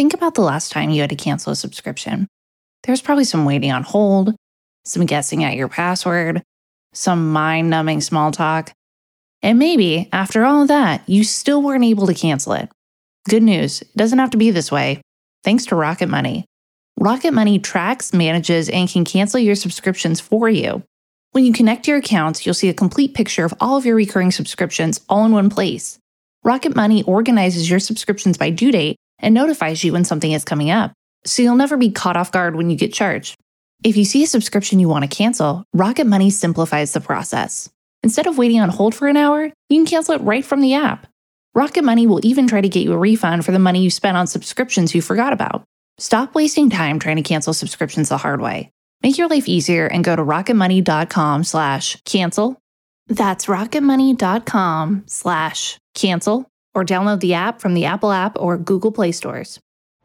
think about the last time you had to cancel a subscription. There's probably some waiting on hold, some guessing at your password, some mind-numbing small talk. And maybe, after all of that, you still weren't able to cancel it. Good news, it doesn't have to be this way. Thanks to Rocket Money. Rocket Money tracks, manages, and can cancel your subscriptions for you. When you connect your accounts, you'll see a complete picture of all of your recurring subscriptions all in one place. Rocket Money organizes your subscriptions by due date and notifies you when something is coming up, so you'll never be caught off guard when you get charged. If you see a subscription you want to cancel, Rocket Money simplifies the process. Instead of waiting on hold for an hour, you can cancel it right from the app. Rocket Money will even try to get you a refund for the money you spent on subscriptions you forgot about. Stop wasting time trying to cancel subscriptions the hard way. Make your life easier and go to rocketmoney.com/cancel. That's rocketmoney.com/cancel, or download the app from the Apple App or Google Play stores.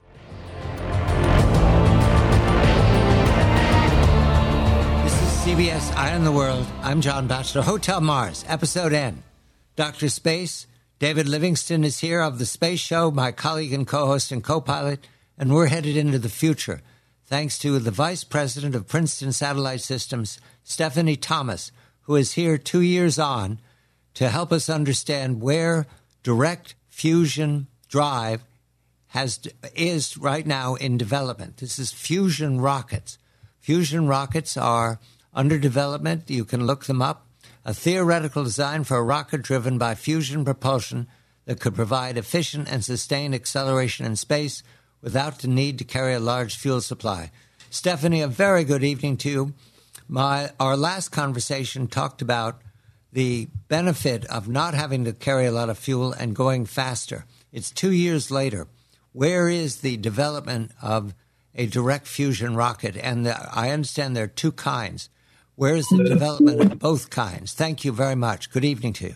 This is CBS Eye on the World. I'm John Batchelor. Hotel Mars, Episode N. Dr. Space, David Livingston is here of The Space Show, my colleague and co-host and co-pilot, and we're headed into the future, thanks to the Vice President of Princeton Satellite Systems, Stephanie Thomas, who is here 2 years on to help us understand where direct fusion drive is right now in development. This is fusion rockets. Fusion rockets are under development. You can look them up. A theoretical design for a rocket driven by fusion propulsion that could provide efficient and sustained acceleration in space without the need to carry a large fuel supply. Stephanie, a very good evening to you. Our last conversation talked about the benefit of not having to carry a lot of fuel and going faster. It's 2 years later. Where is the development of a direct fusion rocket? And I understand there are two kinds. Where is the development of both kinds? Thank you very much. Good evening to you.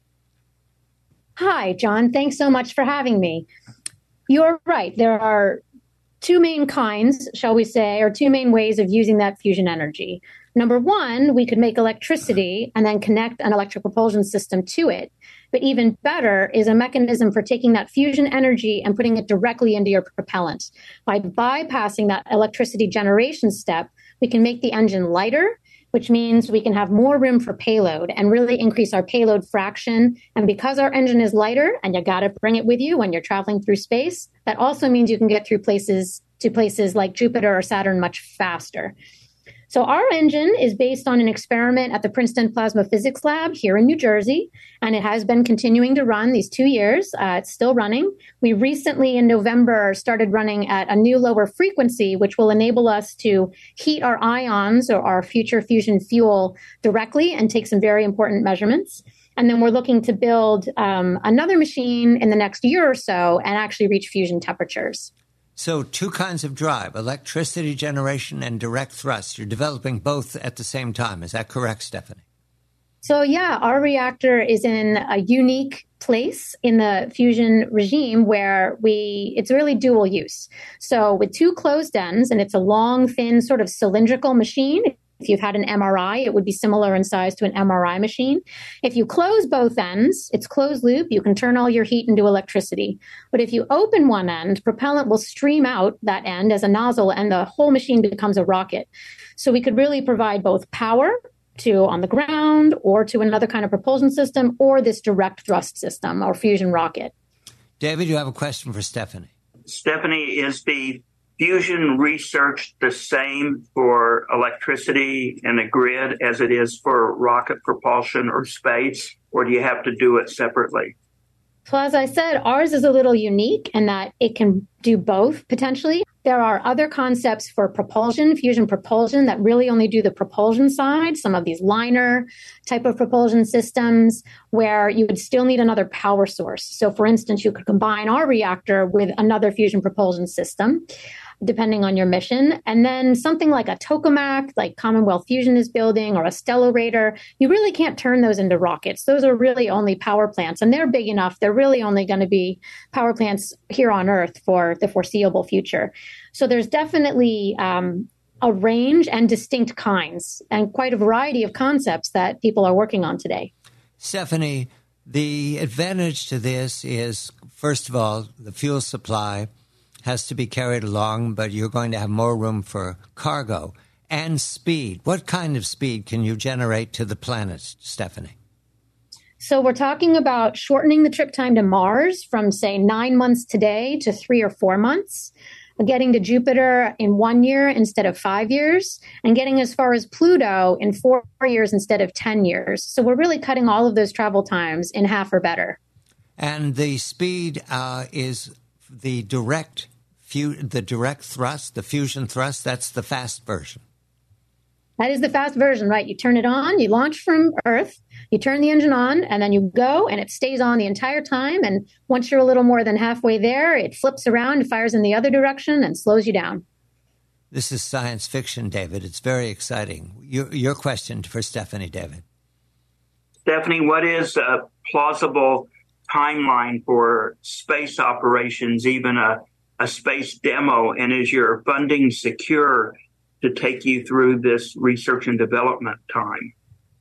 Hi, John. Thanks so much for having me. You're right. There are two main kinds, shall we say, or two main ways of using that fusion energy. Number one, we could make electricity and then connect an electric propulsion system to it. But even better is a mechanism for taking that fusion energy and putting it directly into your propellant. By bypassing that electricity generation step, we can make the engine lighter, which means we can have more room for payload and really increase our payload fraction. And because our engine is lighter and you got to bring it with you when you're traveling through space, that also means you can get through places like Jupiter or Saturn much faster. So our engine is based on an experiment at the Princeton Plasma Physics Lab here in New Jersey, and it has been continuing to run these 2 years. It's still running. We recently, in November, started running at a new lower frequency, which will enable us to heat our ions or our future fusion fuel directly and take some very important measurements. And then we're looking to build another machine in the next year or so and actually reach fusion temperatures. So two kinds of drive, electricity generation and direct thrust. You're developing both at the same time. Is that correct, Stephanie? So yeah, our reactor is in a unique place in the fusion regime where it's really dual use. So with two closed ends, and it's a long, thin, sort of cylindrical machine. If you've had an MRI, it would be similar in size to an MRI machine. If you close both ends, it's closed loop. You can turn all your heat into electricity. But if you open one end, propellant will stream out that end as a nozzle, and the whole machine becomes a rocket. So we could really provide both power to on the ground or to another kind of propulsion system or this direct thrust system or fusion rocket. David, you have a question for Stephanie. Stephanie, is the fusion research the same for electricity and the grid as it is for rocket propulsion or space, or do you have to do it separately? So as I said, ours is a little unique in that it can do both potentially. There are other concepts for propulsion, fusion propulsion, that really only do the propulsion side, some of these liner type of propulsion systems where you would still need another power source. So for instance, you could combine our reactor with another fusion propulsion system, depending on your mission. And then something like a tokamak, like Commonwealth Fusion is building, or a Stellarator, you really can't turn those into rockets. Those are really only power plants, and they're big enough. They're really only going to be power plants here on Earth for the foreseeable future. So there's definitely a range and distinct kinds and quite a variety of concepts that people are working on today. Stephanie, the advantage to this is, first of all, the fuel supply has to be carried along, but you're going to have more room for cargo and speed. What kind of speed can you generate to the planet, Stephanie? So we're talking about shortening the trip time to Mars from, say, 9 months today to 3 or 4 months, getting to Jupiter in 1 year instead of 5 years, and getting as far as Pluto in 4 years instead of 10 years. So we're really cutting all of those travel times in half or better. And the speed is the direct thrust, the fusion thrust. That's the fast version. That is the fast version, right? You turn it on, you launch from Earth, you turn the engine on, and then you go, and it stays on the entire time. And once you're a little more than halfway there, it flips around, fires in the other direction, and slows you down. This is science fiction, David. It's very exciting. Your question for Stephanie, David. Stephanie, what is a plausible timeline for space operations, even a space demo? And is your funding secure to take you through this research and development time?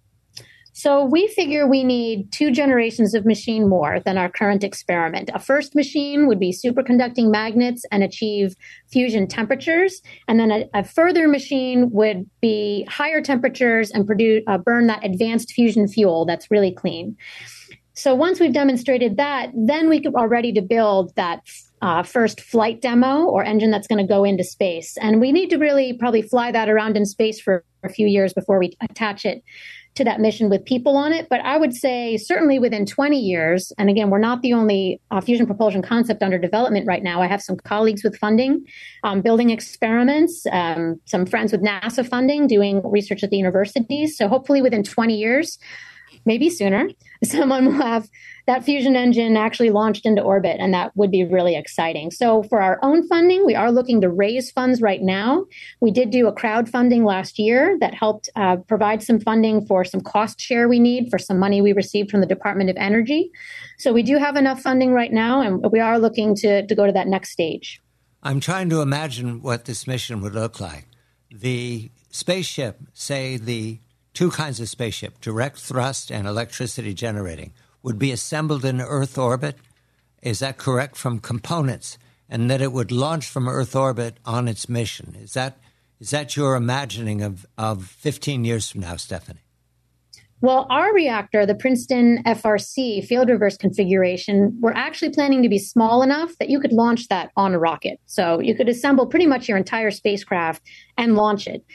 So we figure we need 2 generations of machine more than our current experiment. A first machine would be superconducting magnets and achieve fusion temperatures. And then a further machine would be higher temperatures and burn that advanced fusion fuel that's really clean. So once we've demonstrated that, then we are ready to build that first flight demo or engine that's going to go into space. And we need to really probably fly that around in space for a few years before we attach it to that mission with people on it. But I would say certainly within 20 years, and again, we're not the only fusion propulsion concept under development right now. I have some colleagues with funding, building experiments, some friends with NASA funding, doing research at the universities. So hopefully within 20 years, maybe sooner, someone will have that fusion engine actually launched into orbit, and that would be really exciting. So for our own funding, we are looking to raise funds right now. We did do a crowdfunding last year that helped provide some funding for some cost share we need for some money we received from the Department of Energy. So we do have enough funding right now, and we are looking to go to that next stage. I'm trying to imagine what this mission would look like. The spaceship, say the 2 kinds of spaceship, direct thrust and electricity generating, would be assembled in Earth orbit. Is that correct? From components, and that it would launch from Earth orbit on its mission. Is that your imagining of 15 years from now, Stephanie? Well, our reactor, the Princeton FRC field reverse configuration, we're actually planning to be small enough that you could launch that on a rocket. So you could assemble pretty much your entire spacecraft and launch it.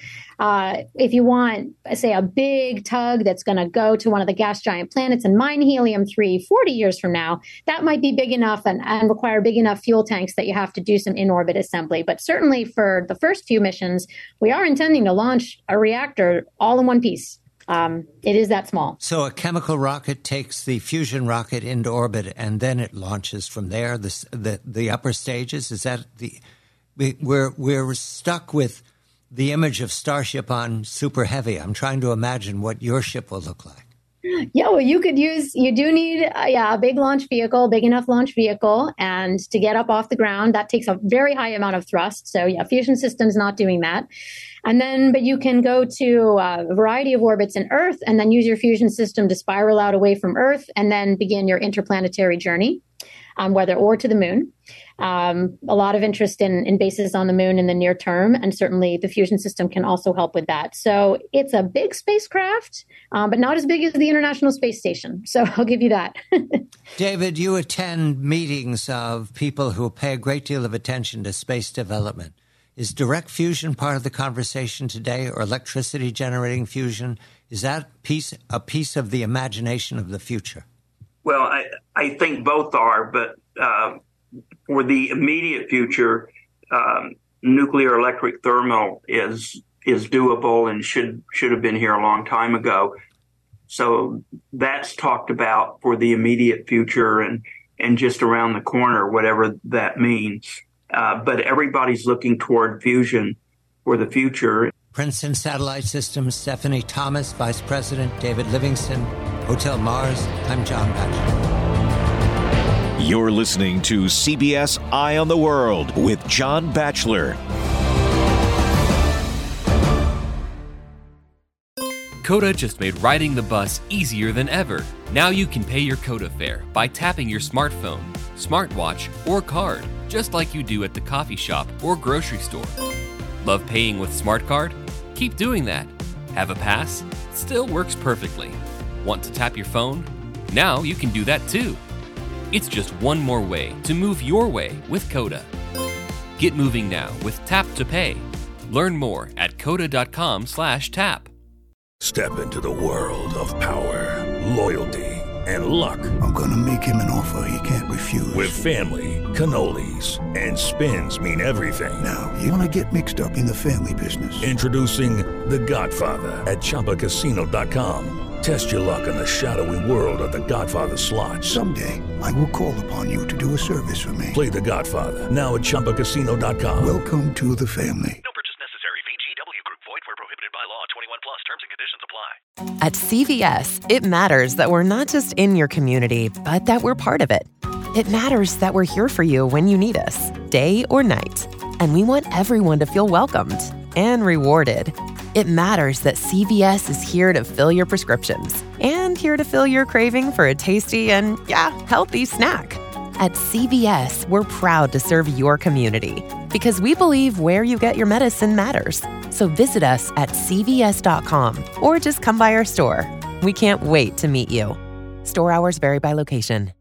If you want, say, a big tug that's going to go to one of the gas giant planets and mine helium-3 40 years from now, that might be big enough and require big enough fuel tanks that you have to do some in-orbit assembly. But certainly for the first few missions, we are intending to launch a reactor all in one piece. It is that small. So a chemical rocket takes the fusion rocket into orbit, and then it launches from there. The upper stages, is that we're stuck with the image of Starship on Super Heavy. I'm trying to imagine what your ship will look like. Yeah, well, you do need a big launch vehicle, big enough launch vehicle, and to get up off the ground, that takes a very high amount of thrust. So yeah, fusion system's not doing that. But you can go to a variety of orbits in Earth and then use your fusion system to spiral out away from Earth and then begin your interplanetary journey, or to the moon. A lot of interest in bases on the moon in the near term, and certainly the fusion system can also help with that. So it's a big spacecraft, but not as big as the International Space Station. So I'll give you that. David, you attend meetings of people who pay a great deal of attention to space development. Is direct fusion part of the conversation today, or electricity generating fusion? Is that a piece of the imagination of the future? Well, I think both are, but for the immediate future, nuclear electric thermal is doable and should have been here a long time ago. So that's talked about for the immediate future and just around the corner, whatever that means. But everybody's looking toward fusion for the future. Princeton Satellite Systems, Stephanie Thomas, Vice President, David Livingston, Hotel Mars. I'm John Batchelor. You're listening to CBS Eye on the World with John Batchelor. Coda just made riding the bus easier than ever. Now you can pay your Coda fare by tapping your smartphone. smartwatch, or card, just like you do at the coffee shop or grocery store. Love paying with SmartCard? Keep doing that. Have a pass? Still works perfectly. Want to tap your phone? Now you can do that too. It's just one more way to move your way with Coda. Get moving now with Tap to Pay. Learn more at coda.com/tap. Step into the world of power, loyalty, and luck. I'm gonna make him an offer he can't refuse. With family, cannolis, and spins mean everything. Now, you wanna get mixed up in the family business. Introducing The Godfather at ChumbaCasino.com. Test your luck in the shadowy world of The Godfather slot. Someday, I will call upon you to do a service for me. Play The Godfather now at ChumbaCasino.com. Welcome to the family. No purchase necessary. VGW Group. Void where prohibited by law. 21 plus. Terms and conditions apply. At CVS, it matters that we're not just in your community, but that we're part of it. It matters that we're here for you when you need us, day or night. And we want everyone to feel welcomed and rewarded. It matters that CVS is here to fill your prescriptions and here to fill your craving for a tasty and, healthy snack. At CVS, we're proud to serve your community because we believe where you get your medicine matters. So visit us at cvs.com or just come by our store. We can't wait to meet you. Store hours vary by location.